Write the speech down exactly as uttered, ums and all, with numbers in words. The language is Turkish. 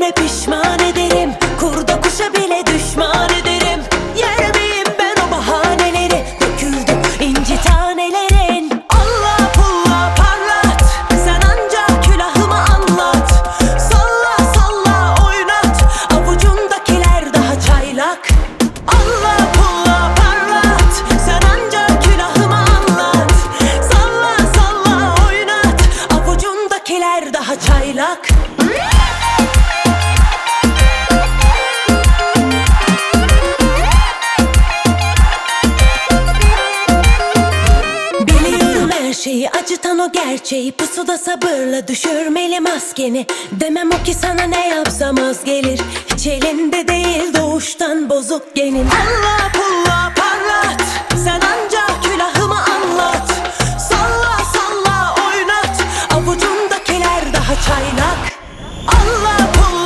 bile pişman ederim, kurda kuşa bile düşman ederim. Yer miyim ben o bahaneleri, döküldü inci tanelerin. Allah pulla parlat, sen ancak külahımı anlat. Salla salla oynat, avucundakiler daha çaylak. Allah pulla parlat, sen ancak külahımı anlat. Salla salla oynat, avucundakiler daha çaylak. Biliyorum her şeyi acıtan o gerçeği, pusuda sabırla düşürmeli maskeni. Demem o ki sana ne yapsam az gelir, hiç elinde değil doğuştan bozuk genin. Allah pulla parlat, sen ancak külahımı anlat. Salla salla oynat, avucundakiler daha çaylak. Allah pulla